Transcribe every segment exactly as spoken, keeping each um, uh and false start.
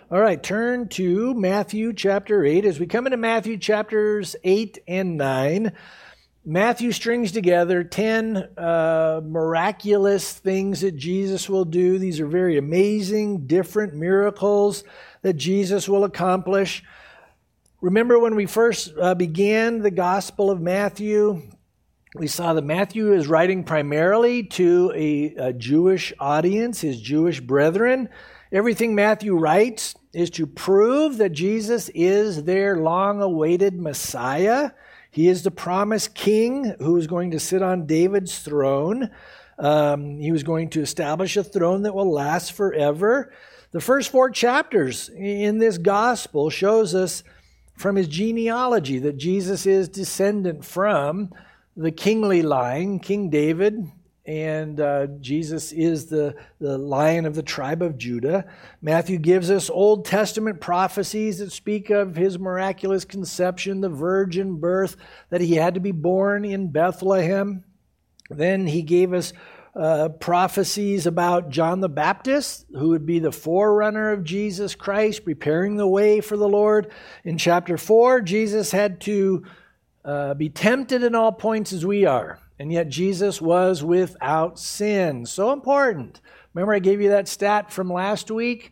All right, turn to Matthew chapter eight. As we come into Matthew chapters eight and nine, Matthew strings together ten uh, miraculous things that Jesus will do. These are very amazing, different miracles that Jesus will accomplish. Remember when we first uh, began the Gospel of Matthew, we saw that Matthew is writing primarily to a, a Jewish audience, his Jewish brethren. Everything Matthew writes is to prove that Jesus is their long-awaited Messiah. He is the promised king who is going to sit on David's throne. Um, he was going to establish a throne that will last forever. The first four chapters in this gospel shows us from his genealogy that Jesus is descendant from the kingly line, King David, and uh, Jesus is the, the Lion of the tribe of Judah. Matthew gives us Old Testament prophecies that speak of his miraculous conception, the virgin birth, that he had to be born in Bethlehem. Then he gave us uh, prophecies about John the Baptist, who would be the forerunner of Jesus Christ, preparing the way for the Lord. In chapter four, Jesus had to uh, be tempted in all points as we are. And yet Jesus was without sin. So important. Remember I gave you that stat from last week?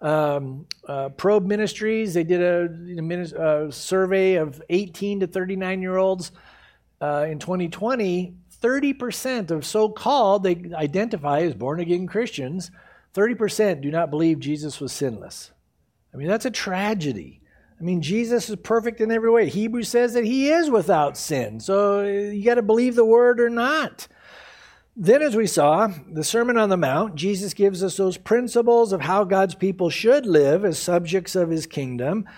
Um, uh, Probe Ministries, they did a, a survey of eighteen to thirty-nine-year-olds uh, in twenty twenty. thirty percent of so-called, they identify as born-again Christians, thirty percent do not believe Jesus was sinless. I mean, that's a tragedy. I mean, Jesus is perfect in every way. Hebrews says that he is without sin. So you got to believe the word or not. Then as we saw, the Sermon on the Mount, Jesus gives us those principles of how God's people should live as subjects of his kingdom.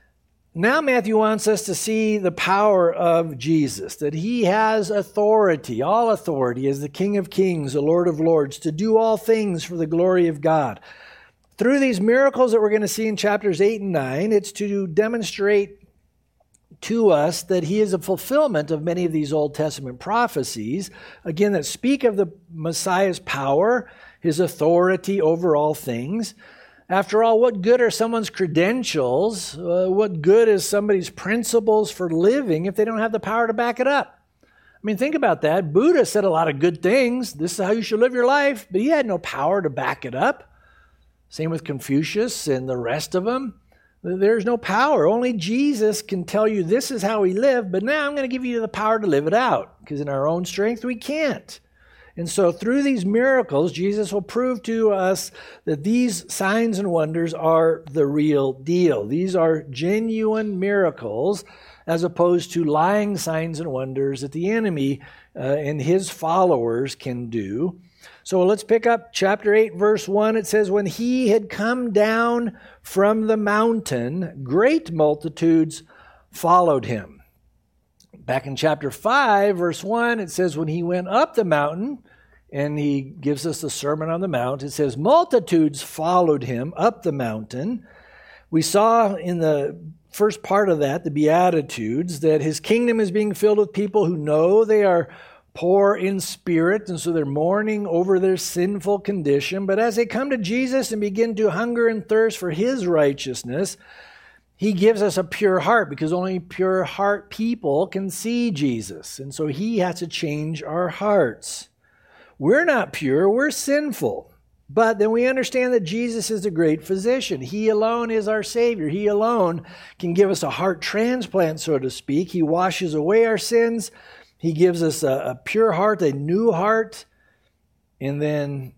Now Matthew wants us to see the power of Jesus, that he has authority, all authority as the King of Kings, the Lord of Lords, to do all things for the glory of God. Through these miracles that we're going to see in chapters eight and nine, it's to demonstrate to us that he is a fulfillment of many of these Old Testament prophecies, again, that speak of the Messiah's power, his authority over all things. After all, what good are someone's credentials? Uh, what good is somebody's principles for living if they don't have the power to back it up? I mean, think about that. Buddha said a lot of good things. This is how you should live your life, but he had no power to back it up. Same with Confucius and the rest of them. There's no power. Only Jesus can tell you this is how he lived, but now I'm going to give you the power to live it out, because in our own strength we can't. And so through these miracles, Jesus will prove to us that these signs and wonders are the real deal. These are genuine miracles as opposed to lying signs and wonders that the enemy uh, and his followers can do. So let's pick up chapter eight, verse one. It says, when he had come down from the mountain, great multitudes followed him. Back in chapter five, verse one, it says, when he went up the mountain, and he gives us the Sermon on the Mount, it says, multitudes followed him up the mountain. We saw in the first part of that, the Beatitudes, that his kingdom is being filled with people who know they are poor in spirit, and so they're mourning over their sinful condition. But as they come to Jesus and begin to hunger and thirst for his righteousness, he gives us a pure heart, because only pure heart people can see Jesus. And so he has to change our hearts. We're not pure, we're sinful. But then we understand that Jesus is the great physician. He alone is our Savior. He alone can give us a heart transplant, so to speak. He washes away our sins. He gives us a, a pure heart, a new heart, and then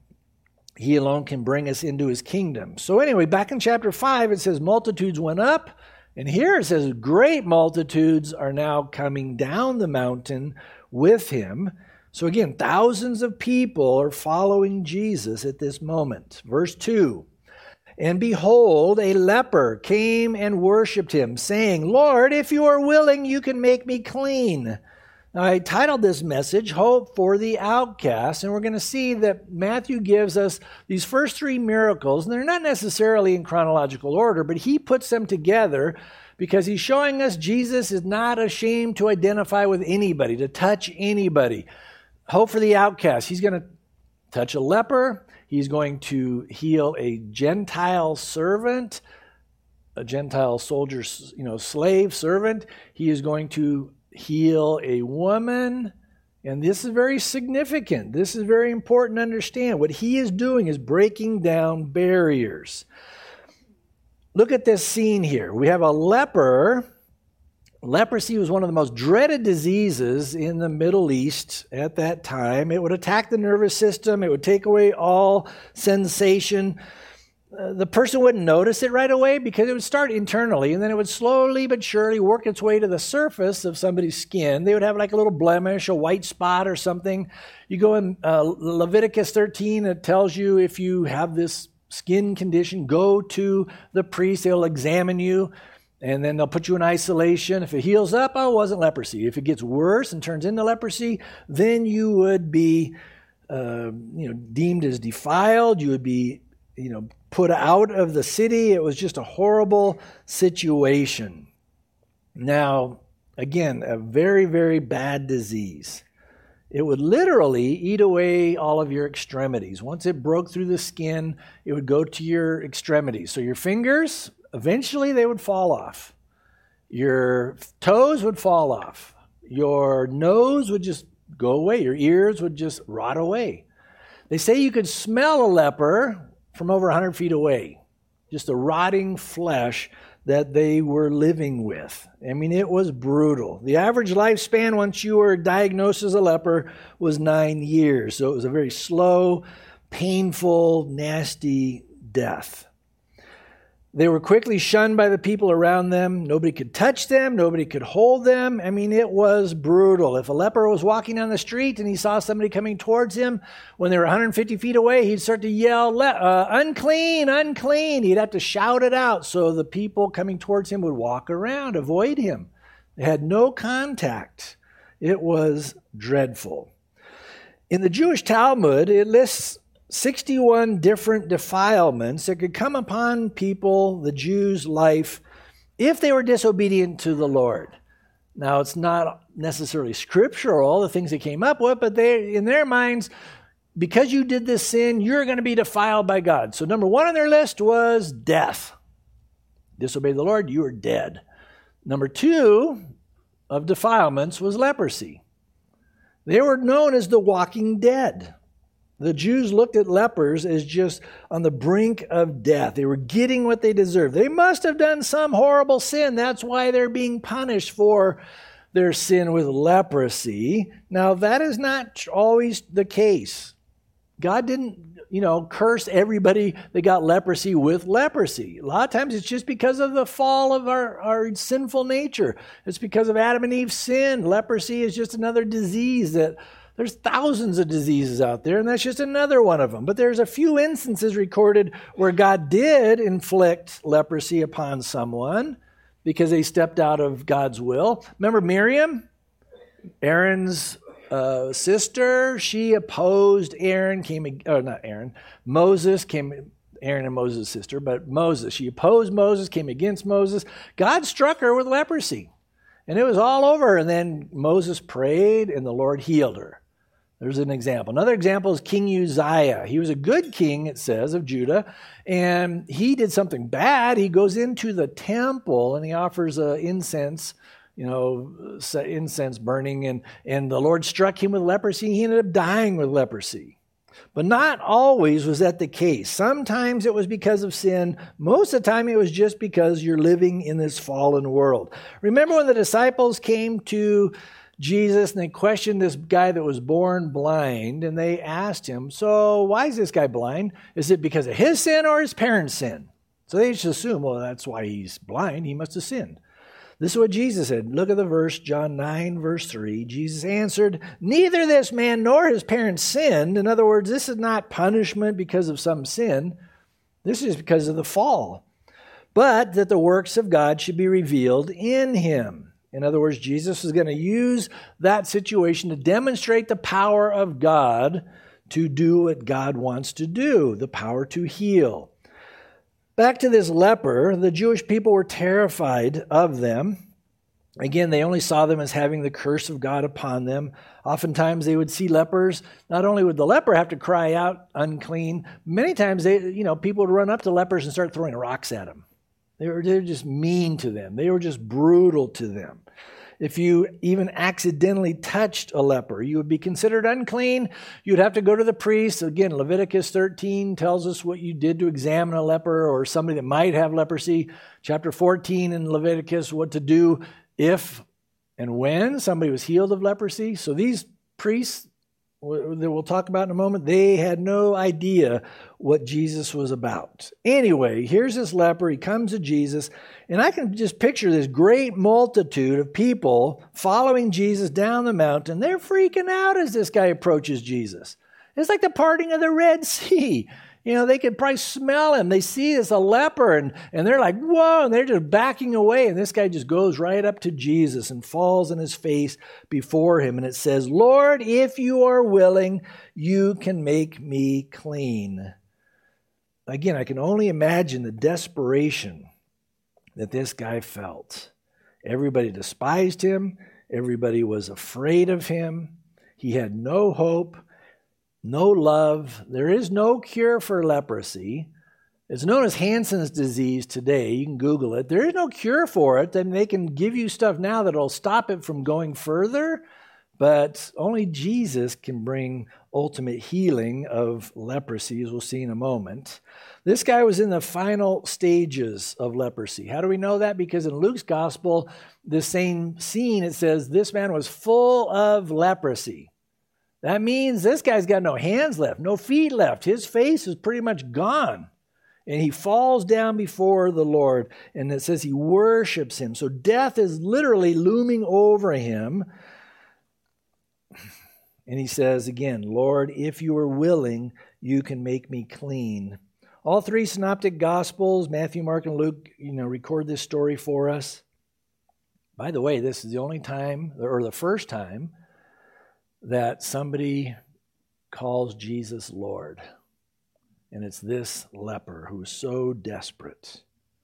he alone can bring us into his kingdom. So anyway, back in chapter five, it says multitudes went up, and here it says great multitudes are now coming down the mountain with him. So again, thousands of people are following Jesus at this moment. Verse two, and behold, a leper came and worshipped him, saying, Lord, if you are willing, you can make me clean. Now, I titled this message, Hope for the Outcast, and we're going to see that Matthew gives us these first three miracles, and they're not necessarily in chronological order, but he puts them together because he's showing us Jesus is not ashamed to identify with anybody, to touch anybody. Hope for the outcast. He's going to touch a leper. He's going to heal a Gentile servant. a Gentile soldier, you know, slave, servant. He is going to heal a woman. And this is very significant. This is very important to understand. What he is doing is breaking down barriers. Look at this scene here. We have a leper. Leprosy was one of the most dreaded diseases in the Middle East at that time. It would attack the nervous system. It would take away all sensation. Uh, the person wouldn't notice it right away because it would start internally, and then it would slowly but surely work its way to the surface of somebody's skin. They would have like a little blemish, a white spot or something. You go in uh, Leviticus thirteen, it tells you if you have this skin condition, go to the priest. They'll examine you, and then they'll put you in isolation. If it heals up, oh, it wasn't leprosy. If it gets worse and turns into leprosy, then you would be uh, you know, deemed as defiled. You would be you know, put out of the city. It was just a horrible situation. Now, again, a very, very bad disease. It would literally eat away all of your extremities. Once it broke through the skin, it would go to your extremities. So your fingers, eventually they would fall off. Your toes would fall off. Your nose would just go away. Your ears would just rot away. They say you could smell a leper from over one hundred feet away, just the rotting flesh that they were living with. I mean, it was brutal. The average lifespan once you were diagnosed as a leper was nine years. So it was a very slow, painful, nasty death. They were quickly shunned by the people around them. Nobody could touch them. Nobody could hold them. I mean, it was brutal. If a leper was walking down the street and he saw somebody coming towards him when they were one hundred fifty feet away, he'd start to yell, uh, unclean, unclean. He'd have to shout it out so the people coming towards him would walk around, avoid him. They had no contact. It was dreadful. In the Jewish Talmud, it lists sixty-one different defilements that could come upon people, the Jews' life, if they were disobedient to the Lord. Now, it's not necessarily scriptural, the things they came up with, but they, in their minds, because you did this sin, you're going to be defiled by God. So number one on their list was death. Disobey the Lord, you are dead. Number two of defilements was leprosy. They were known as the walking dead. The Jews looked at lepers as just on the brink of death. They were getting what they deserved. They must have done some horrible sin. That's why they're being punished for their sin with leprosy. Now, that is not always the case. God didn't, you know, curse everybody that got leprosy with leprosy. A lot of times it's just because of the fall of our, our sinful nature. It's because of Adam and Eve's sin. Leprosy is just another disease that there's thousands of diseases out there, and that's just another one of them. But there's a few instances recorded where God did inflict leprosy upon someone because they stepped out of God's will. Remember Miriam, Aaron's uh, sister? She opposed Aaron, came, oh, not Aaron, Moses came, Aaron and Moses' sister, but Moses. She opposed Moses, came against Moses. God struck her with leprosy, and it was all over. And then Moses prayed, and the Lord healed her. There's an example. Another example is King Uzziah. He was a good king, it says, of Judah, and he did something bad. He goes into the temple and he offers uh, incense, you know, incense burning, and, and the Lord struck him with leprosy. He ended up dying with leprosy. But not always was that the case. Sometimes it was because of sin. Most of the time it was just because you're living in this fallen world. Remember when the disciples came to Jesus and they questioned this guy that was born blind, and they asked him, so why is this guy blind? Is it because of his sin or his parents' sin? So they just assume, well, that's why he's blind. He must have sinned. This is what Jesus said. Look at the verse, John nine, verse three. Jesus answered, neither this man nor his parents sinned. In other words, this is not punishment because of some sin. This is because of the fall. But that the works of God should be revealed in him. In other words, Jesus is going to use that situation to demonstrate the power of God to do what God wants to do, the power to heal. Back to this leper, the Jewish people were terrified of them. Again, they only saw them as having the curse of God upon them. Oftentimes they would see lepers. Not only would the leper have to cry out unclean, many times they, you know, people would run up to lepers and start throwing rocks at them. They were, they were just mean to them. They were just brutal to them. If you even accidentally touched a leper, you would be considered unclean. You'd have to go to the priest. Again, Leviticus thirteen tells us what you did to examine a leper or somebody that might have leprosy. Chapter fourteen in Leviticus, what to do if and when somebody was healed of leprosy. So these priests that we'll talk about in a moment, they had no idea what Jesus was about. Anyway, here's this leper. He comes to Jesus, and I can just picture this great multitude of people following Jesus down the mountain. They're freaking out as this guy approaches Jesus. It's like the parting of the Red Sea. You know, they could probably smell him. They see it's a leper, and, and they're like, whoa, and they're just backing away. And this guy just goes right up to Jesus and falls on his face before him. And it says, Lord, if you are willing, you can make me clean. Again, I can only imagine the desperation that this guy felt. Everybody despised him. Everybody was afraid of him. He had no hope. No love. There is no cure for leprosy. It's known as Hansen's disease today. You can Google it. There is no cure for it. And they can give you stuff now that will stop it from going further. But only Jesus can bring ultimate healing of leprosy, as we'll see in a moment. This guy was in the final stages of leprosy. How do we know that? Because in Luke's gospel, the same scene, it says, this man was full of leprosy. That means this guy's got no hands left, no feet left. His face is pretty much gone. And he falls down before the Lord. And it says he worships him. So death is literally looming over him. And he says again, Lord, if you are willing, you can make me clean. All three synoptic gospels, Matthew, Mark, and Luke, you know, record this story for us. By the way, this is the only time, or the first time, that somebody calls Jesus Lord. And it's this leper who is so desperate.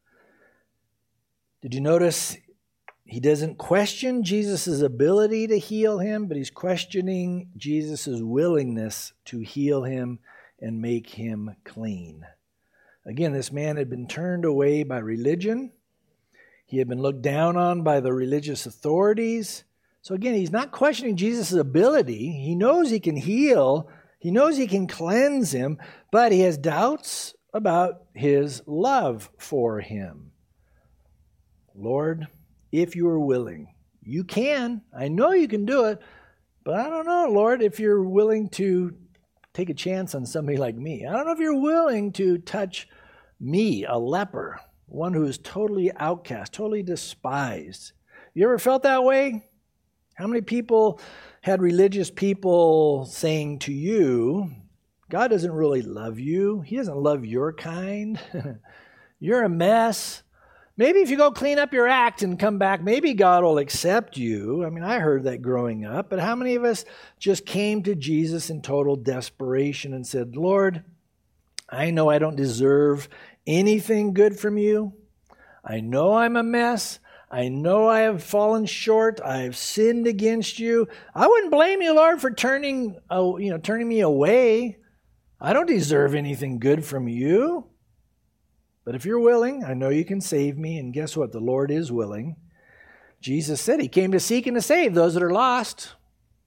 Did you notice he doesn't question Jesus' ability to heal him, but he's questioning Jesus' willingness to heal him and make him clean. Again, this man had been turned away by religion. He had been looked down on by the religious authorities. So again, he's not questioning Jesus' ability. He knows he can heal. He knows he can cleanse him, but he has doubts about his love for him. Lord, if you are willing, you can. I know you can do it, but I don't know, Lord, if you're willing to take a chance on somebody like me. I don't know if you're willing to touch me, a leper, one who is totally outcast, totally despised. You ever felt that way? How many people had religious people saying to you, God doesn't really love you. He doesn't love your kind. You're a mess. Maybe if you go clean up your act and come back, maybe God will accept you. I mean, I heard that growing up. But how many of us just came to Jesus in total desperation and said, Lord, I know I don't deserve anything good from you. I know I'm a mess. I know I have fallen short. I have sinned against you. I wouldn't blame you, Lord, for turning, uh, you know, turning me away. I don't deserve anything good from you. But if you're willing, I know you can save me. And guess what? The Lord is willing. Jesus said he came to seek and to save those that are lost.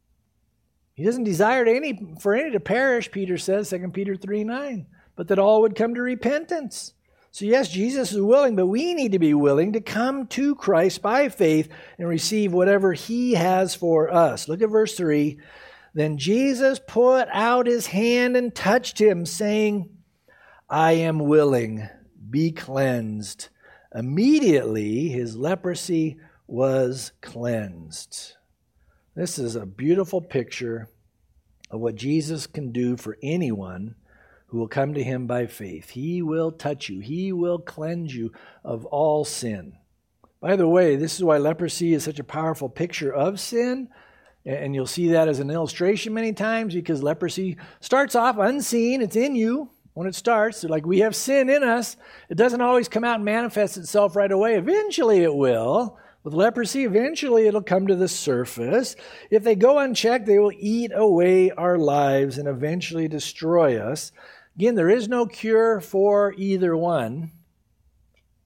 He doesn't desire to any, for any to perish, Peter says, Second Peter three nine, but that all would come to repentance. So yes, Jesus is willing, but we need to be willing to come to Christ by faith and receive whatever he has for us. Look at verse three. Then Jesus put out his hand and touched him, saying, I am willing, be cleansed. Immediately his leprosy was cleansed. This is a beautiful picture of what Jesus can do for anyone who will come to him by faith. He will touch you. He will cleanse you of all sin. By the way, this is why leprosy is such a powerful picture of sin. And you'll see that as an illustration many times because leprosy starts off unseen. It's in you when it starts. Like we have sin in us. It doesn't always come out and manifest itself right away. Eventually it will. With leprosy, eventually it'll come to the surface. If they go unchecked, they will eat away our lives and eventually destroy us. Again, there is no cure for either one.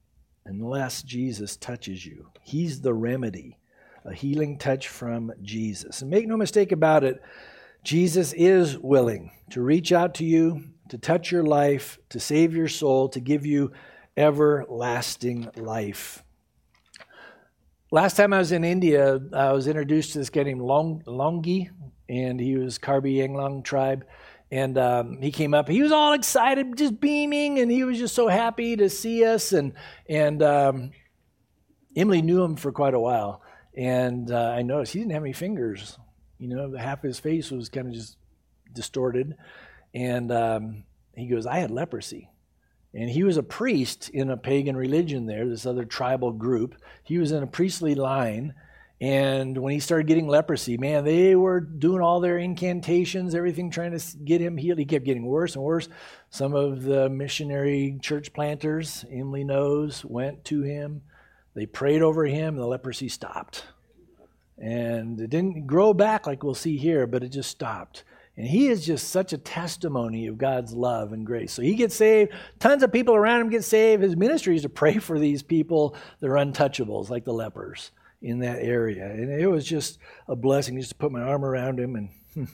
unless Jesus touches you. He's the remedy, a healing touch from Jesus. And make no mistake about it, Jesus is willing to reach out to you, to touch your life, to save your soul, to give you everlasting life. Last time I was in India, I was introduced to this guy named Long, Longi, and he was Karbi Anglong tribe. And um, he came up. He was all excited, just beaming, and he was just so happy to see us. And and um, Emily knew him for quite a while. And uh, I noticed he didn't have any fingers. You know, half his face was kind of just distorted. And um, he goes, I had leprosy. And he was a priest in a pagan religion there, this other tribal group. He was in a priestly line. And when he started getting leprosy, man, they were doing all their incantations, everything trying to get him healed. He kept getting worse and worse. Some of the missionary church planters, Emily knows, went to him. They prayed over him, and the leprosy stopped. And it didn't grow back like we'll see here, but it just stopped. And he is just such a testimony of God's love and grace. So he gets saved. Tons of people around him get saved. His ministry is to pray for these people that are untouchables, like the lepers in that area. And it was just a blessing just to put my arm around him. And hmm,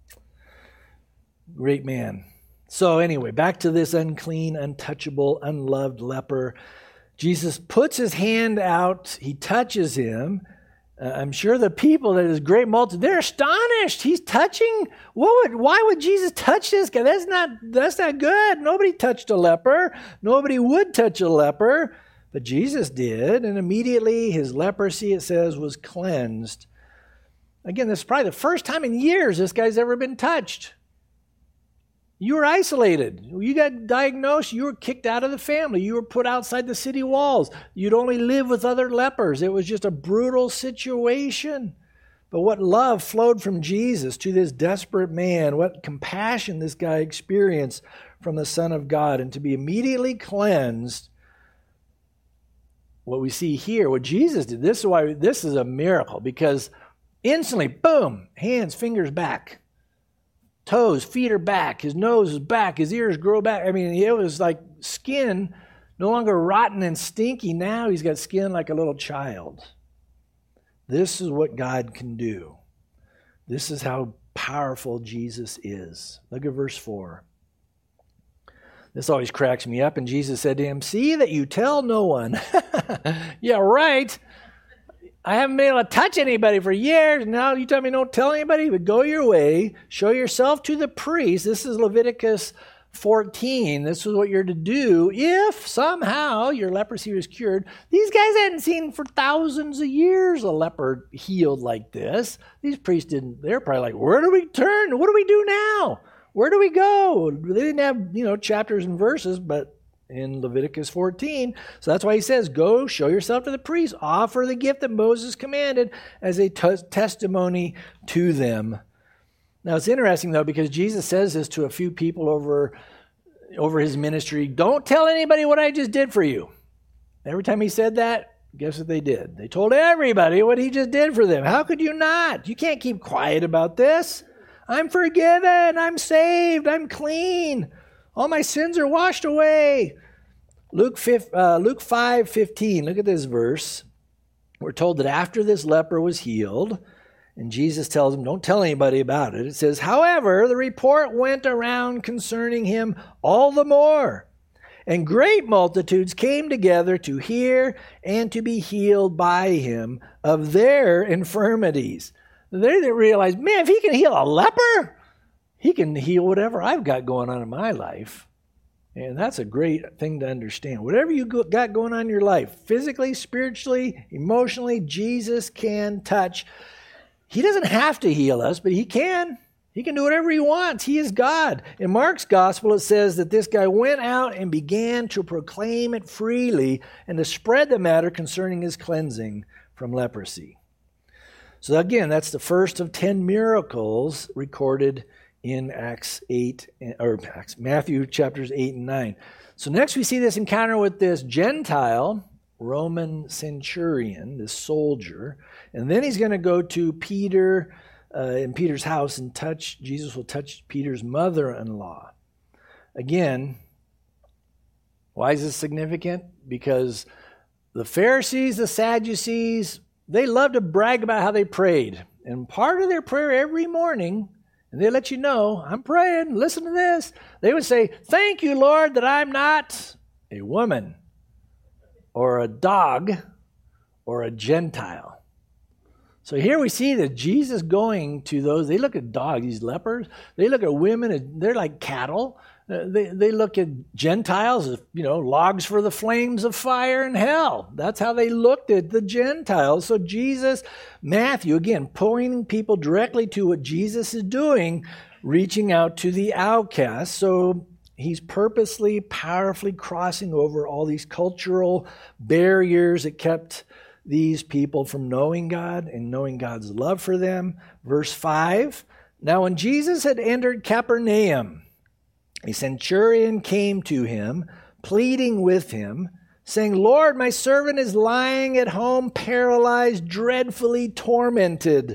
great man. So anyway, back to this unclean, untouchable, unloved leper. Jesus puts his hand out. He touches him. Uh, I'm sure the people, that is great multitude, they're astonished. He's touching. What would? Why would Jesus touch this guy? That's not. That's not good. Nobody touched a leper. Nobody would touch a leper, but Jesus did, and immediately his leprosy, it says, was cleansed. Again, this is probably the first time in years this guy's ever been touched. You were isolated. You got diagnosed. You were kicked out of the family. You were put outside the city walls. You'd only live with other lepers. It was just a brutal situation. But what love flowed from Jesus to this desperate man. What compassion this guy experienced from the Son of God. And to be immediately cleansed, what we see here, what Jesus did, this is why this is a miracle. Because instantly, boom, hands, fingers back. Toes, feet are back. His nose is back. His ears grow back. I mean, it was like skin, no longer rotten and stinky. Now he's got skin like a little child. This is what God can do. This is how powerful Jesus is. Look at verse four. This always cracks me up. And Jesus said to him, see that you tell no one. Yeah, right. I haven't been able to touch anybody for years. Now you tell me don't tell anybody, but go your way. Show yourself to the priest. This is Leviticus fourteen. This is what you're to do if somehow your leprosy was cured. These guys hadn't seen for thousands of years a leper healed like this. These priests didn't. They're probably like, where do we turn? What do we do now? Where do we go? They didn't have, you know, chapters and verses, but in Leviticus fourteen. So that's why he says, go show yourself to the priest. Offer the gift that Moses commanded as a t- testimony to them. Now it's interesting though, because Jesus says this to a few people over, over his ministry. Don't tell anybody what I just did for you. Every time he said that, guess what they did? They told everybody what he just did for them. How could you not? You can't keep quiet about this. I'm forgiven. I'm saved. I'm clean. All my sins are washed away. Luke five fifteen, look at this verse. We're told that after this leper was healed, and Jesus tells him, don't tell anybody about it. It says, however, the report went around concerning him all the more. And great multitudes came together to hear and to be healed by him of their infirmities. They didn't realize, man, if he can heal a leper, he can heal whatever I've got going on in my life. And that's a great thing to understand. Whatever you got going on in your life, physically, spiritually, emotionally, Jesus can touch. He doesn't have to heal us, but he can. He can do whatever he wants. He is God. In Mark's gospel, it says that this guy went out and began to proclaim it freely and to spread the matter concerning his cleansing from leprosy. So again, that's the first of ten miracles recorded in Acts eight, or Matthew chapters eight and nine. So next we see this encounter with this Gentile Roman centurion, this soldier, and then he's going to go to Peter uh, in Peter's house and touch, Jesus will touch Peter's mother-in-law. Again, why is this significant? Because the Pharisees, the Sadducees, they love to brag about how they prayed. And part of their prayer every morning, and they let you know, I'm praying, listen to this. They would say, thank you, Lord, that I'm not a woman or a dog or a Gentile. So here we see that Jesus going to those, they look at dogs, these lepers, they look at women, they're like cattle. Uh, they, they look at Gentiles as, you know, logs for the flames of fire in hell. That's how they looked at the Gentiles. So Jesus, Matthew, again, pointing people directly to what Jesus is doing, reaching out to the outcasts. So he's purposely, powerfully crossing over all these cultural barriers that kept these people from knowing God and knowing God's love for them. Verse five, now when Jesus had entered Capernaum, a centurion came to him, pleading with him, saying, Lord, my servant is lying at home, paralyzed, dreadfully tormented.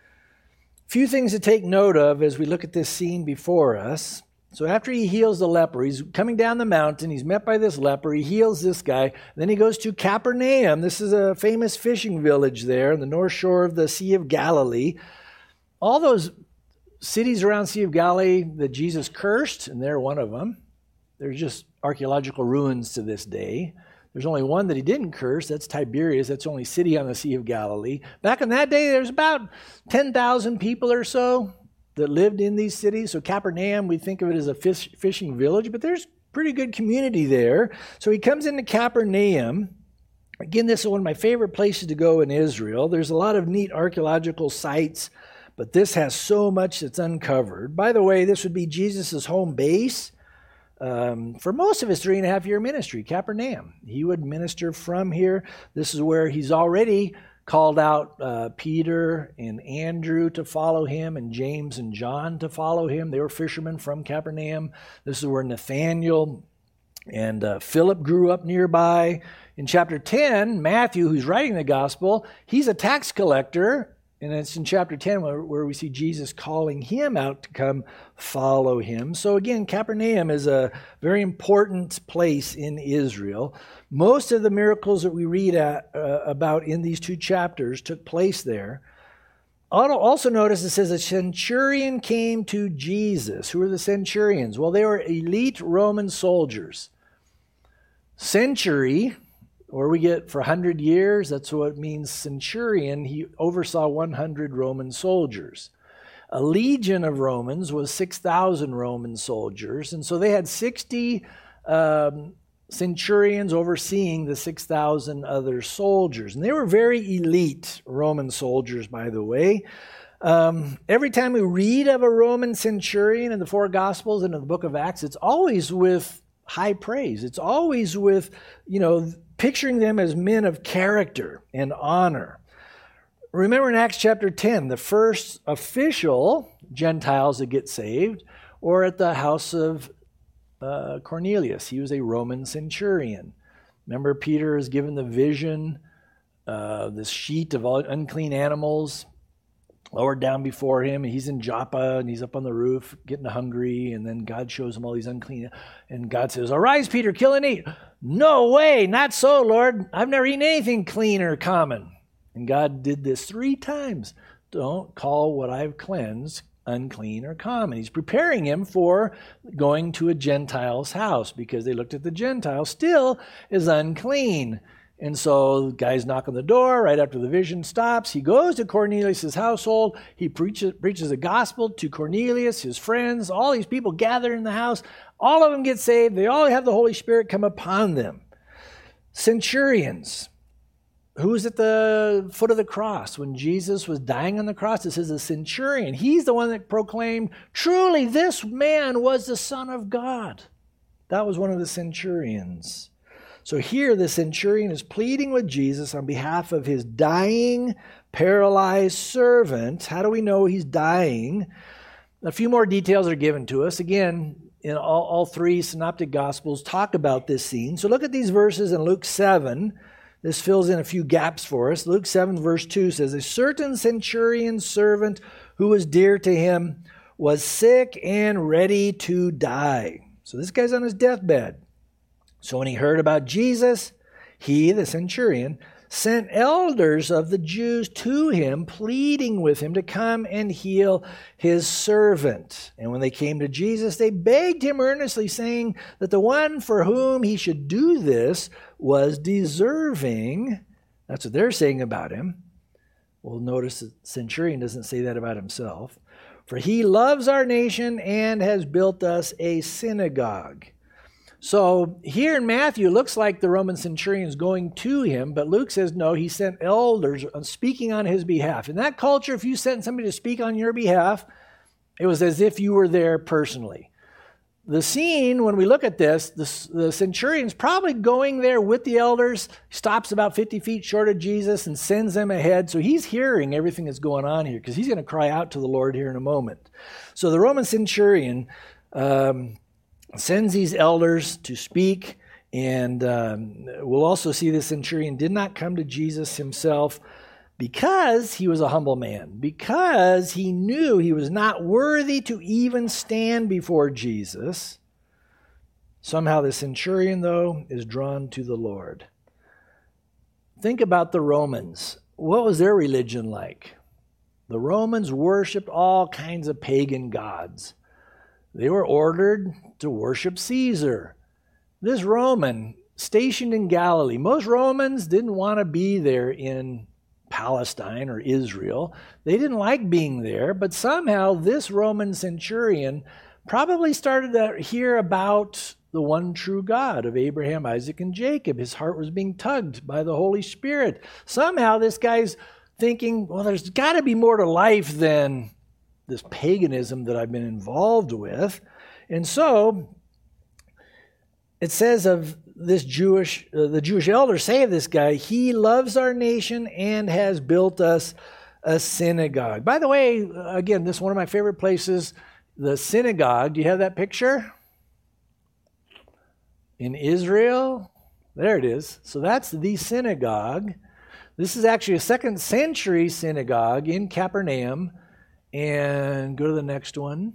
Few things to take note of as we look at this scene before us. So after he heals the leper, he's coming down the mountain, he's met by this leper, he heals this guy, then he goes to Capernaum. This is a famous fishing village there on the north shore of the Sea of Galilee. All those cities around Sea of Galilee that Jesus cursed, and they're one of them. There's just archaeological ruins to this day. There's only one that he didn't curse. That's Tiberias. That's the only city on the Sea of Galilee. Back in that day, there's about ten thousand people or so that lived in these cities. So Capernaum, we think of it as a fish, fishing village, but there's pretty good community there. So he comes into Capernaum. Again, this is one of my favorite places to go in Israel. There's a lot of neat archaeological sites, but this has so much that's uncovered. By the way, this would be Jesus' home base um, for most of his three and a half year ministry, Capernaum. He would minister from here. This is where he's already called out uh, Peter and Andrew to follow him and James and John to follow him. They were fishermen from Capernaum. This is where Nathaniel and uh, Philip grew up nearby. In chapter ten, Matthew, who's writing the gospel, he's a tax collector. And it's in chapter ten where, where we see Jesus calling him out to come follow him. So again, Capernaum is a very important place in Israel. Most of the miracles that we read at, uh, about in these two chapters took place there. Also notice it says a centurion came to Jesus. Who are the centurions? Well, they were elite Roman soldiers. Century, or we get for one hundred years, that's what it means centurion. He oversaw one hundred Roman soldiers. A legion of Romans was six thousand Roman soldiers, and so they had sixty um, centurions overseeing the six thousand other soldiers. And they were very elite Roman soldiers, by the way. Um, every time we read of a Roman centurion in the four Gospels and in the book of Acts, it's always with high praise. It's always with, you know, picturing them as men of character and honor. Remember in Acts chapter ten, the first official Gentiles that get saved were at the house of uh, Cornelius. He was a Roman centurion. Remember, Peter is given the vision, uh, this sheet of all unclean animals lowered down before him. He's in Joppa, and he's up on the roof getting hungry, and then God shows him all these unclean, and God says, arise, Peter, kill and eat. No way, not so, Lord. I've never eaten anything clean or common. And God did this three times. Don't call what I've cleansed unclean or common. He's preparing him for going to a Gentile's house, because they looked at the Gentile still as unclean. And so the guys knock on the door right after the vision stops. He goes to Cornelius' household. He preaches, preaches the gospel to Cornelius, his friends. All these people gather in the house. All of them get saved. They all have the Holy Spirit come upon them. Centurions. Who's at the foot of the cross? When Jesus was dying on the cross, it says a centurion. He's the one that proclaimed, truly this man was the Son of God. That was one of the centurions. So here the centurion is pleading with Jesus on behalf of his dying, paralyzed servant. How do we know he's dying? A few more details are given to us. Again, in all, all three synoptic gospels talk about this scene. So look at these verses in Luke seven. This fills in a few gaps for us. Luke seven verse two says, a certain centurion servant who was dear to him was sick and ready to die. So this guy's on his deathbed. So when he heard about Jesus, he, the centurion, sent elders of the Jews to him, pleading with him to come and heal his servant. And when they came to Jesus, they begged him earnestly, saying that the one for whom he should do this was deserving. That's what they're saying about him. Well, notice the centurion doesn't say that about himself. For he loves our nation and has built us a synagogue. So here in Matthew, it looks like the Roman centurion is going to him, but Luke says no, he sent elders speaking on his behalf. In that culture, if you sent somebody to speak on your behalf, it was as if you were there personally. The scene, when we look at this, the, the centurion's probably going there with the elders, stops about fifty feet short of Jesus and sends them ahead. So he's hearing everything that's going on here because he's going to cry out to the Lord here in a moment. So the Roman centurion um, sends these elders to speak, and um, we'll also see the centurion did not come to Jesus himself because he was a humble man, because he knew he was not worthy to even stand before Jesus. Somehow the centurion, though, is drawn to the Lord. Think about the Romans. What was their religion like? The Romans worshiped all kinds of pagan gods. They were ordered to worship Caesar. This Roman stationed in Galilee, most Romans didn't want to be there in Palestine or Israel. They didn't like being there, but somehow this Roman centurion probably started to hear about the one true God of Abraham, Isaac, and Jacob. His heart was being tugged by the Holy Spirit. Somehow this guy's thinking, well, there's got to be more to life than this paganism that I've been involved with. And so it says of this Jewish, uh, the Jewish elders say of this guy, he loves our nation and has built us a synagogue. By the way, again, this is one of my favorite places, the synagogue. Do you have that picture? In Israel? There it is. So that's the synagogue. This is actually a second century synagogue in Capernaum. And go to the next one.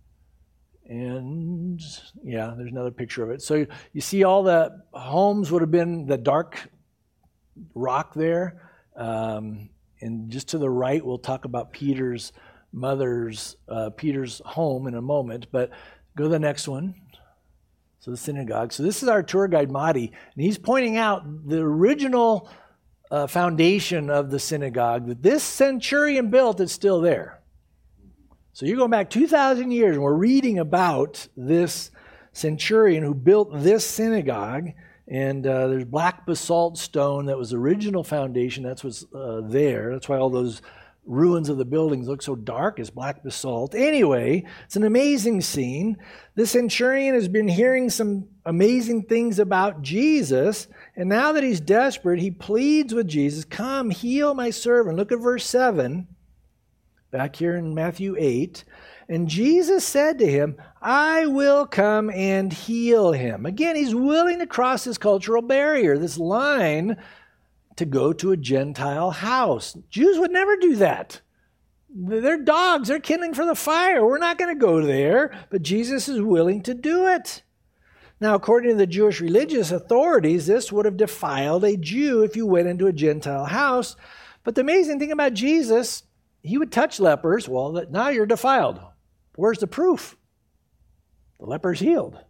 And yeah, there's another picture of it. So you see all the homes would have been the dark rock there. Um, and just to the right, we'll talk about Peter's mother's, uh, Peter's home in a moment. But go to the next one. So the synagogue. So this is our tour guide, Madi. And he's pointing out the original uh, foundation of the synagogue that this centurion built is still there. So you're going back two thousand years, and we're reading about this centurion who built this synagogue. And uh, there's black basalt stone that was the original foundation. That's what's uh, there. That's why all those ruins of the buildings look so dark as black basalt. Anyway, it's an amazing scene. The centurion has been hearing some amazing things about Jesus. And now that he's desperate, he pleads with Jesus, come, heal my servant. Look at verse seven. Back here in Matthew eight, and Jesus said to him, I will come and heal him. Again, he's willing to cross this cultural barrier, this line to go to a Gentile house. Jews would never do that. They're dogs. They're kindling for the fire. We're not going to go there, but Jesus is willing to do it. Now, according to the Jewish religious authorities, this would have defiled a Jew if you went into a Gentile house. But the amazing thing about Jesus, he would touch lepers. Well, now you're defiled. Where's the proof? The leper's healed.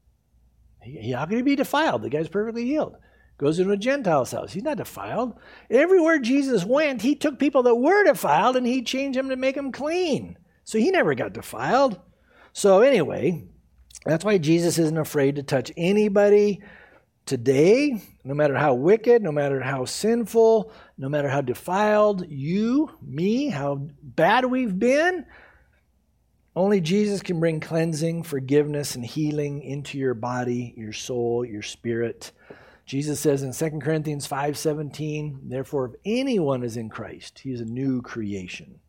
He, how can he be defiled? The guy's perfectly healed. Goes into a Gentile's house. He's not defiled. Everywhere Jesus went, he took people that were defiled and he changed them to make them clean. So he never got defiled. So anyway, that's why Jesus isn't afraid to touch anybody today, no matter how wicked, no matter how sinful, no matter how defiled you, me, how bad we've been. Only Jesus can bring cleansing, forgiveness, and healing into your body, your soul, your spirit. Jesus says in Second Corinthians five seventeen, therefore, if anyone is in Christ, he is a new creation.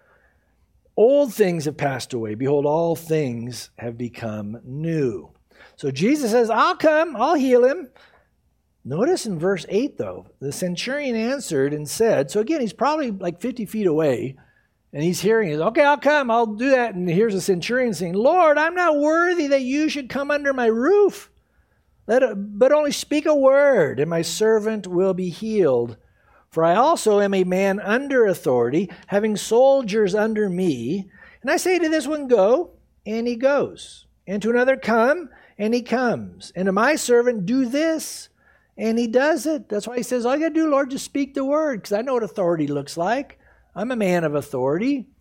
Old things have passed away. Behold, all things have become new. So Jesus says, I'll come, I'll heal him. Notice in verse eight, though, the centurion answered and said, so again, he's probably like fifty feet away, and he's hearing it. Okay, I'll come, I'll do that. And here's the centurion saying, Lord, I'm not worthy that you should come under my roof. Let it, but only speak a word, and my servant will be healed. For I also am a man under authority, having soldiers under me. And I say to this one, go, and he goes. And to another, come, and he comes. And to my servant, do this, and he does it. That's why he says, all you got to do, Lord, just speak the word, because I know what authority looks like. I'm a man of authority,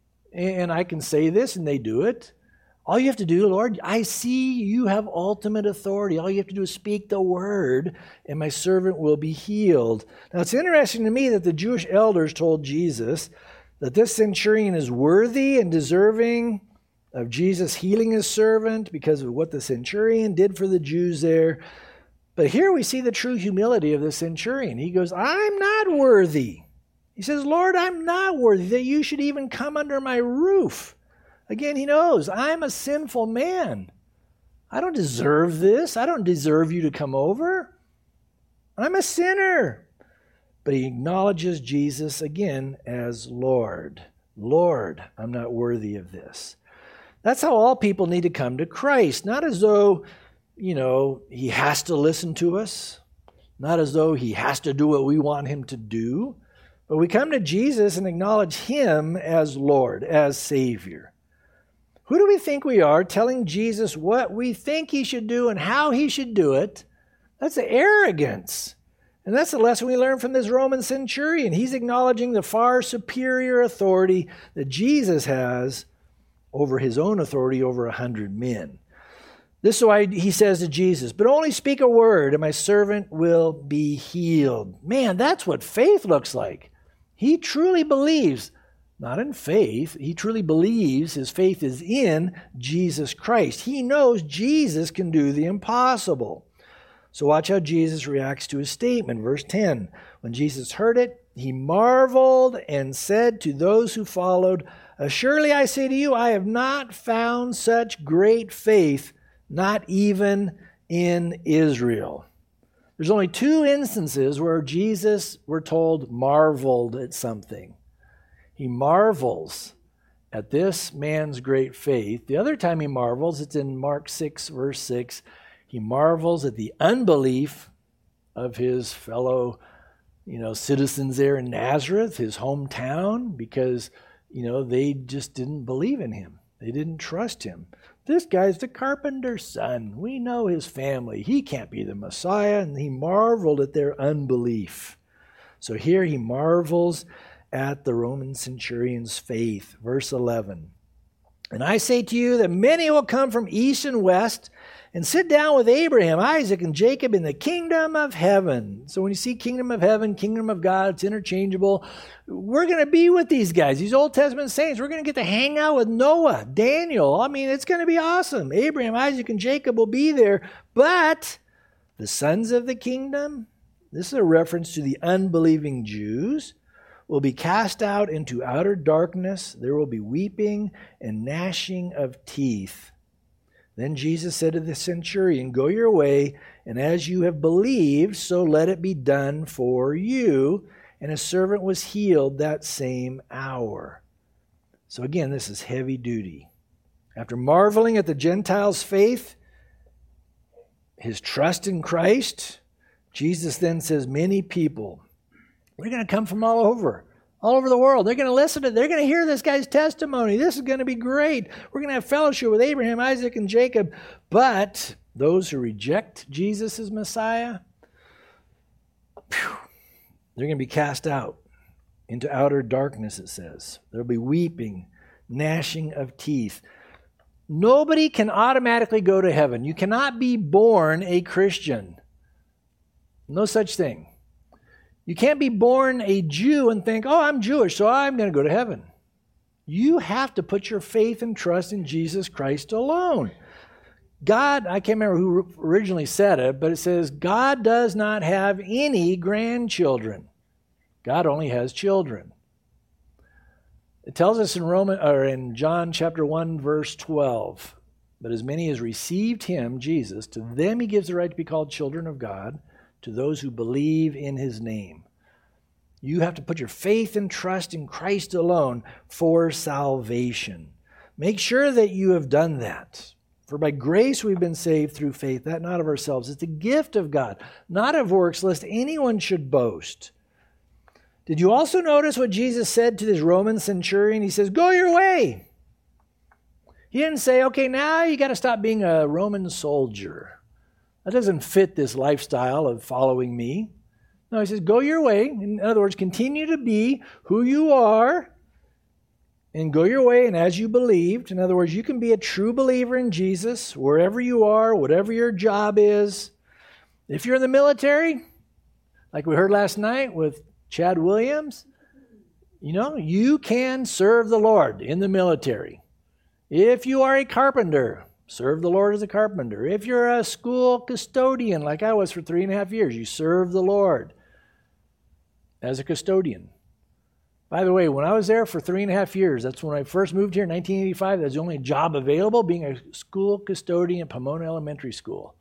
and I can say this, and they do it. All you have to do, Lord, I see you have ultimate authority. All you have to do is speak the word, and my servant will be healed. Now, it's interesting to me that the Jewish elders told Jesus that this centurion is worthy and deserving of Jesus healing his servant because of what the centurion did for the Jews there. But here we see the true humility of the centurion. He goes, I'm not worthy. He says, Lord, I'm not worthy that you should even come under my roof. Again, he knows, I'm a sinful man. I don't deserve this. I don't deserve you to come over. I'm a sinner. But he acknowledges Jesus again as Lord. Lord, I'm not worthy of this. That's how all people need to come to Christ. Not as though, you know, he has to listen to us. Not as though he has to do what we want him to do. But we come to Jesus and acknowledge him as Lord, as Savior. Who do we think we are telling Jesus what we think he should do and how he should do it? That's arrogance. And that's the lesson we learn from this Roman centurion. He's acknowledging the far superior authority that Jesus has over his own authority over a hundred men. This is why he says to Jesus, but only speak a word and my servant will be healed. Man, that's what faith looks like. He truly believes. Not in faith. He truly believes his faith is in Jesus Christ. He knows Jesus can do the impossible. So watch how Jesus reacts to his statement. Verse ten, when Jesus heard it, he marveled and said to those who followed, surely I say to you, I have not found such great faith, not even in Israel. There's only two instances where Jesus, we're told, marveled at something. He marvels at this man's great faith. The other time he marvels, it's in Mark six, verse six. He marvels at the unbelief of his fellow, you know, citizens there in Nazareth, his hometown, because, you know, they just didn't believe in him. They didn't trust him. This guy's the carpenter's son. We know his family. He can't be the Messiah. And he marveled at their unbelief. So here he marvels at the Roman centurion's faith. Verse eleven. And I say to you that many will come from east and west and sit down with Abraham, Isaac, and Jacob in the kingdom of heaven. So when you see kingdom of heaven, kingdom of God, it's interchangeable. We're going to be with these guys, these Old Testament saints. We're going to get to hang out with Noah, Daniel. I mean, it's going to be awesome. Abraham, Isaac, and Jacob will be there. But the sons of the kingdom, this is a reference to the unbelieving Jews, will be cast out into outer darkness. There will be weeping and gnashing of teeth. Then Jesus said to the centurion, go your way, and as you have believed, so let it be done for you. And his servant was healed that same hour. So again, this is heavy duty. After marveling at the Gentiles' faith, his trust in Christ, Jesus then says, many people, they're going to come from all over, all over the world. They're going to listen to it. They're going to hear this guy's testimony. This is going to be great. We're going to have fellowship with Abraham, Isaac, and Jacob. But those who reject Jesus as Messiah, whew, they're going to be cast out into outer darkness, it says. There'll be weeping, gnashing of teeth. Nobody can automatically go to heaven. You cannot be born a Christian. No such thing. You can't be born a Jew and think, oh, I'm Jewish, so I'm going to go to heaven. You have to put your faith and trust in Jesus Christ alone. God, I can't remember who originally said it, but it says, God does not have any grandchildren. God only has children. It tells us in Roman or in John chapter one, verse twelve, but as many as received him, Jesus, to them he gives the right to be called children of God, to those who believe in his name. You have to put your faith and trust in Christ alone for salvation. Make sure that you have done that. For by grace we've been saved through faith, that not of ourselves. It's a gift of God, not of works, lest anyone should boast. Did you also notice what Jesus said to this Roman centurion? He says, go your way. He didn't say, okay, now you got to stop being a Roman soldier. That doesn't fit this lifestyle of following me. No, he says, go your way. In other words, continue to be who you are and go your way and as you believed. In other words, you can be a true believer in Jesus wherever you are, whatever your job is. If you're in the military, like we heard last night with Chad Williams, you know, you can serve the Lord in the military. If you are a carpenter, serve the Lord as a carpenter. If you're a school custodian, like I was for three and a half years, you serve the Lord as a custodian. By the way, when I was there for three and a half years, that's when I first moved here in nineteen eighty-five. That was the only job available, being a school custodian at Pomona Elementary School.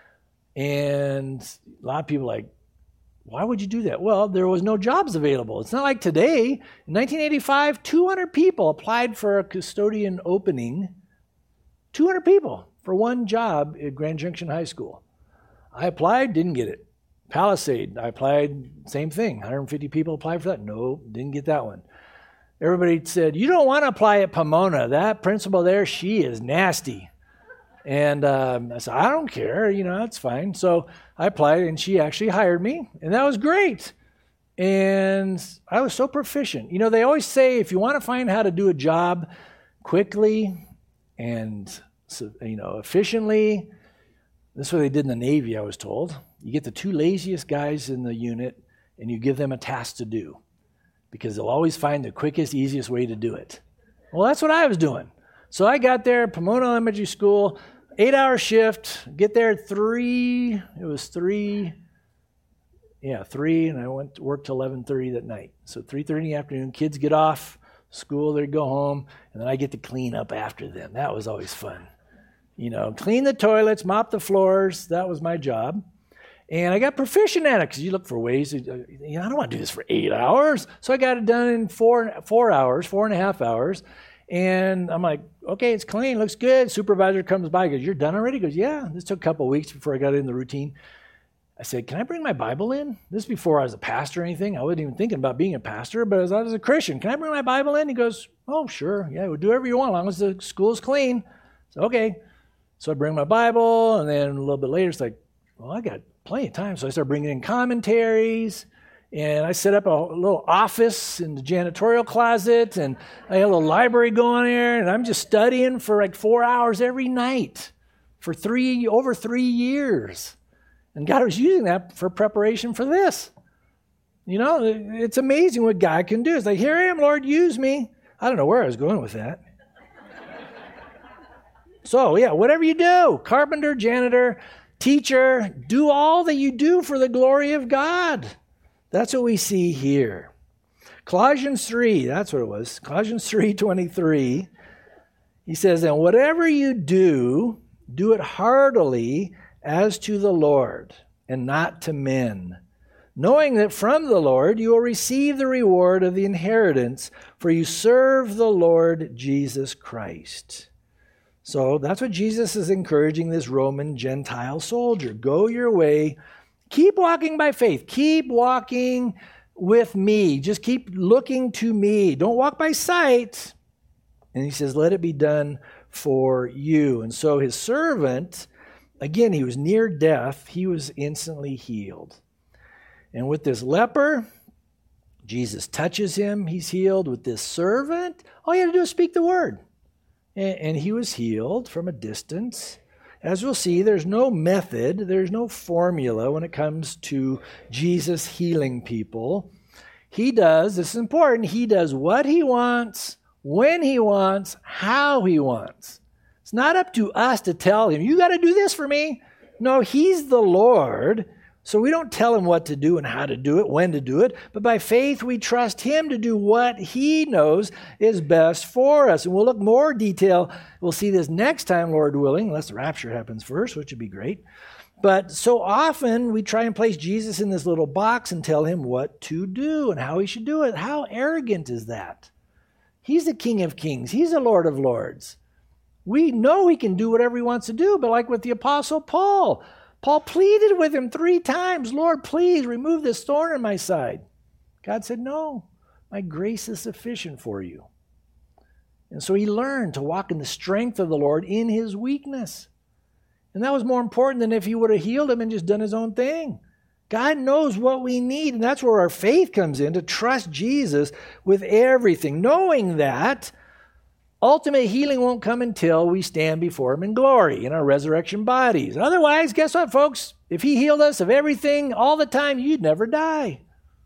And a lot of people are like, why would you do that? Well, there was no jobs available. It's not like today. In nineteen eighty-five, two hundred people applied for a custodian opening. two hundred people for one job at Grand Junction High School. I applied, didn't get it. Palisade, I applied, same thing. one hundred fifty people applied for that. No, didn't get that one. Everybody said, you don't want to apply at Pomona. That principal there, she is nasty. And um, I said, I don't care. You know, that's fine. So I applied, and she actually hired me, and that was great. And I was so proficient. You know, they always say if you want to find how to do a job quickly and, you know, efficiently, this is what they did in the Navy, I was told. You get the two laziest guys in the unit, and you give them a task to do, because they'll always find the quickest, easiest way to do it. Well, that's what I was doing. So I got there, Pomona Elementary School, eight-hour shift, get there at three, it was three, yeah, three, and I went to work till eleven thirty that night. So three thirty in the afternoon, kids get off school, they go home, and then I get to clean up after them. That was always fun. You know, clean the toilets, mop the floors, that was my job. And I got proficient at it, because you look for ways, to, you know, I don't want to do this for eight hours. So I got it done in four, four hours, four and a half hours. And I'm like, okay, it's clean, looks good. Supervisor comes by, goes, you're done already? He goes, yeah, this took a couple of weeks before I got in the routine. I said, can I bring my Bible in? This is before I was a pastor or anything. I wasn't even thinking about being a pastor, but as I was a Christian, can I bring my Bible in? He goes, oh, sure. Yeah, we'll do whatever you want, as long as the school's clean. So, okay. So I bring my Bible, and then a little bit later, it's like, well, I got plenty of time. So I started bringing in commentaries, and I set up a little office in the janitorial closet, and I had a little library going there, and I'm just studying for like four hours every night for three, over three years. And God was using that for preparation for this. You know, it's amazing what God can do. It's like, here I am, Lord, use me. I don't know where I was going with that. So, yeah, whatever you do, carpenter, janitor, teacher, do all that you do for the glory of God. That's what we see here. Colossians three, that's what it was. Colossians three twenty-three. He says, and whatever you do, do it heartily as to the Lord and not to men, knowing that from the Lord you will receive the reward of the inheritance, for you serve the Lord Jesus Christ. So that's what Jesus is encouraging this Roman Gentile soldier. Go your way. Keep walking by faith. Keep walking with me. Just keep looking to me. Don't walk by sight. And he says, let it be done for you. And so his servant, again, he was near death. He was instantly healed. And with this leper, Jesus touches him. He's healed. With this servant, all you had to do is speak the word. And he was healed from a distance. As we'll see, there's no method, there's no formula when it comes to Jesus healing people. He does, this is important, he does what he wants, when he wants, how he wants. It's not up to us to tell him, you got to do this for me. No, he's the Lord. So we don't tell him what to do and how to do it, when to do it, but by faith we trust him to do what he knows is best for us. And we'll look more detail. We'll see this next time, Lord willing, unless the rapture happens first, which would be great. But so often we try and place Jesus in this little box and tell him what to do and how he should do it. How arrogant is that? He's the King of Kings. He's the Lord of Lords. We know he can do whatever he wants to do, but like with the Apostle Paul, Paul pleaded with him three times, Lord, please remove this thorn in my side. God said, no, my grace is sufficient for you. And so he learned to walk in the strength of the Lord in his weakness. And that was more important than if he would have healed him and just done his own thing. God knows what we need, and that's where our faith comes in, to trust Jesus with everything, knowing that ultimate healing won't come until we stand before him in glory in our resurrection bodies. Otherwise, guess what, folks? If he healed us of everything all the time, you'd never die.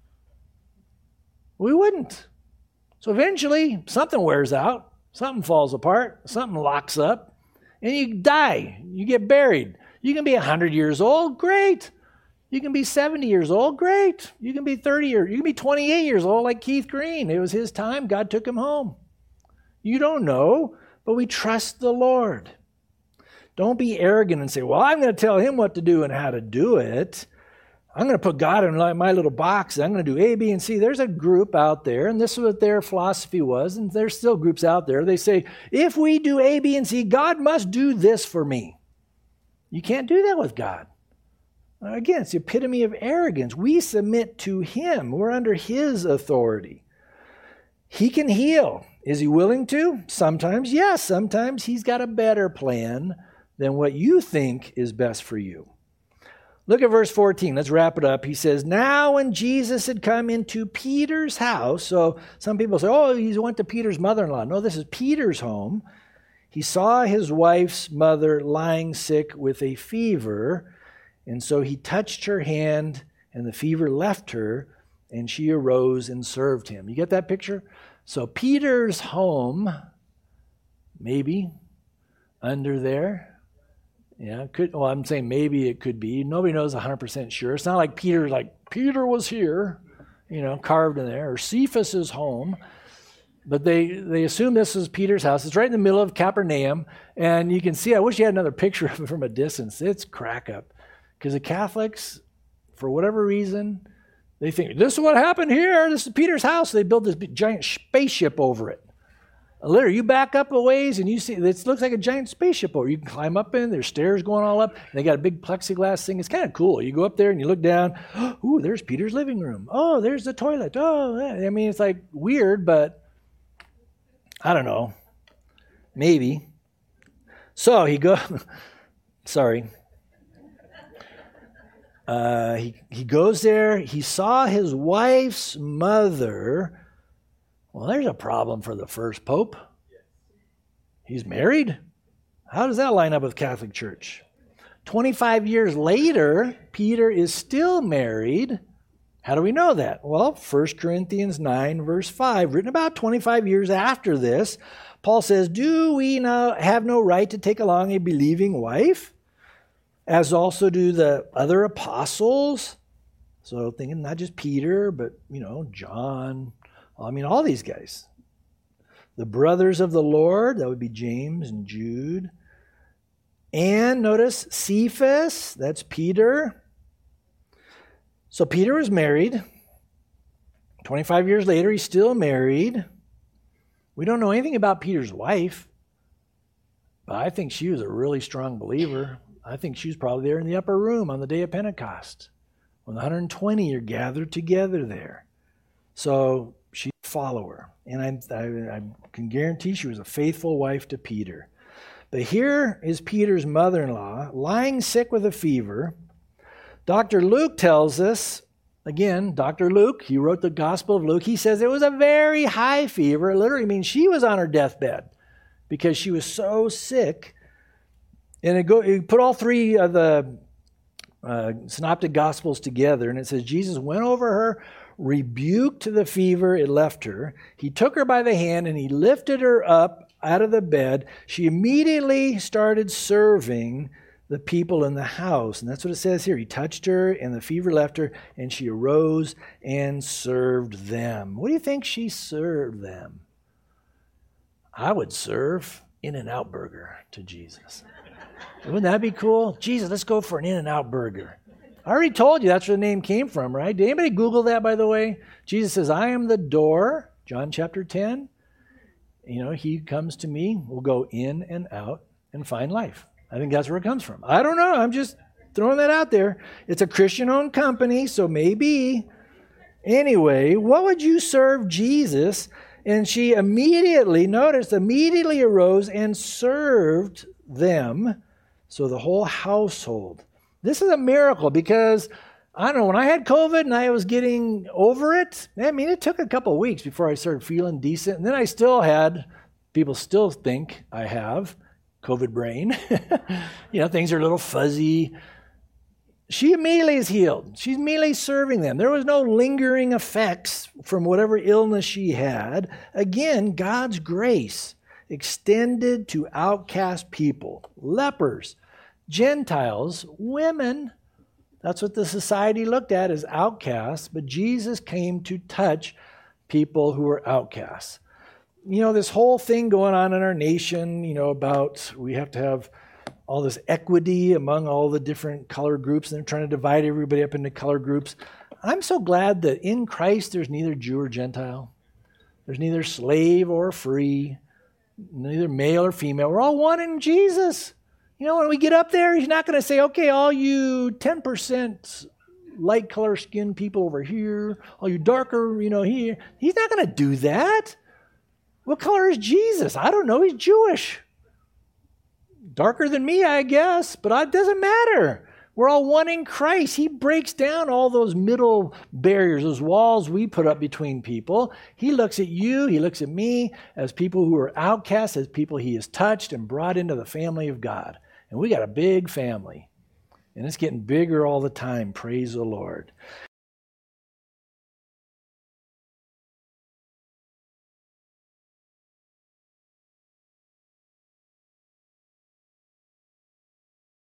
We wouldn't. So eventually, something wears out, something falls apart, something locks up, and you die. You get buried. You can be one hundred years old, great. You can be seventy years old, great. You can be thirty years, you can be twenty-eight years old like Keith Green. It was his time, God took him home. You don't know, but we trust the Lord. Don't be arrogant and say, well, I'm going to tell him what to do and how to do it. I'm going to put God in my little box. I'm going to do A, B, and C. There's a group out there, and this is what their philosophy was, and there's still groups out there. They say, if we do A, B, and C, God must do this for me. You can't do that with God. Again, it's the epitome of arrogance. We submit to him. We're under his authority. He can heal. Is he willing to? Sometimes, yes. Sometimes he's got a better plan than what you think is best for you. Look at verse fourteen. Let's wrap it up. He says, now when Jesus had come into Peter's house, so some people say, oh, he went to Peter's mother-in-law. No, this is Peter's home. He saw his wife's mother lying sick with a fever, and so he touched her hand, and the fever left her, and she arose and served him. You get that picture? So Peter's home, maybe, under there. Yeah, could. Well, I'm saying maybe it could be. Nobody knows one hundred percent sure. It's not like Peter, like, Peter was here, you know, carved in there, or Cephas's home. But they, they assume this is Peter's house. It's right in the middle of Capernaum, and you can see, I wish you had another picture of it from a distance. It's crack up. Because the Catholics, for whatever reason, they think, this is what happened here. This is Peter's house. They built this big, giant spaceship over it. Literally, you back up a ways and you see, it looks like a giant spaceship over. You can climb up in, there's stairs going all up. And they got a big plexiglass thing. It's kind of cool. You go up there and you look down. Ooh, there's Peter's living room. Oh, there's the toilet. Oh, I mean, it's like weird, but I don't know. Maybe. So he go. Sorry. Uh, he, he goes there. He saw his wife's mother. Well, there's a problem for the first pope. He's married? How does that line up with Catholic Church? twenty-five years later, Peter is still married. How do we know that? Well, First Corinthians nine, verse five, written about twenty-five years after this, Paul says, do we now have no right to take along a believing wife, as also do the other apostles? So thinking not just Peter, but, you know, John, I mean, all these guys. The brothers of the Lord, that would be James and Jude. And notice Cephas, that's Peter. So Peter was married. twenty-five years later, he's still married. We don't know anything about Peter's wife, but I think she was a really strong believer. I think she was probably there in the upper room on the day of Pentecost, when the one hundred twenty are gathered together there. So she's a follower, and I, I, I can guarantee she was a faithful wife to Peter. But here is Peter's mother-in-law lying sick with a fever. Doctor Luke tells us, again, Doctor Luke, he wrote the Gospel of Luke, he says it was a very high fever. It literally means she was on her deathbed because she was so sick. And it, go, it put all three of the uh, synoptic Gospels together, and it says Jesus went over her, rebuked the fever, it left her. He took her by the hand and he lifted her up out of the bed. She immediately started serving the people in the house. And that's what it says here. He touched her and the fever left her, and she arose and served them. What do you think she served them? I would serve In-N-Out Burger to Jesus. Wouldn't that be cool? Jesus, let's go for an In-N-Out Burger. I already told you that's where the name came from, right? Did anybody Google that, by the way? Jesus says, I am the door, John chapter ten. you know, he comes to me, will go in and out and find life. I think that's where it comes from. I don't know. I'm just throwing that out there. It's a Christian-owned company, so maybe. Anyway, what would you serve Jesus? And she immediately, notice, immediately arose and served them. So the whole household. This is a miracle because, I don't know, when I had COVID and I was getting over it, I mean, it took a couple of weeks before I started feeling decent. And then I still had, people still think I have COVID brain. You know, things are a little fuzzy. She immediately is healed. She's immediately serving them. There was no lingering effects from whatever illness she had. Again, God's grace extended to outcast people, lepers, Gentiles, women. That's what the society looked at as outcasts, but Jesus came to touch people who were outcasts. You know, this whole thing going on in our nation, you know, about we have to have all this equity among all the different color groups, and they're trying to divide everybody up into color groups. I'm so glad that in Christ there's neither Jew or Gentile. There's neither slave or free, neither male or female. We're all one in Jesus. You know, when we get up there, he's not going to say, okay, all you ten percent light color skin people over here, all you darker, you know, here. He's not going to do that. What color is Jesus? I don't know. He's Jewish. Darker than me, I guess, but it doesn't matter. We're all one in Christ. He breaks down all those middle barriers, those walls we put up between people. He looks at you, he looks at me as people who are outcasts, as people he has touched and brought into the family of God. And we got a big family. And it's getting bigger all the time. Praise the Lord.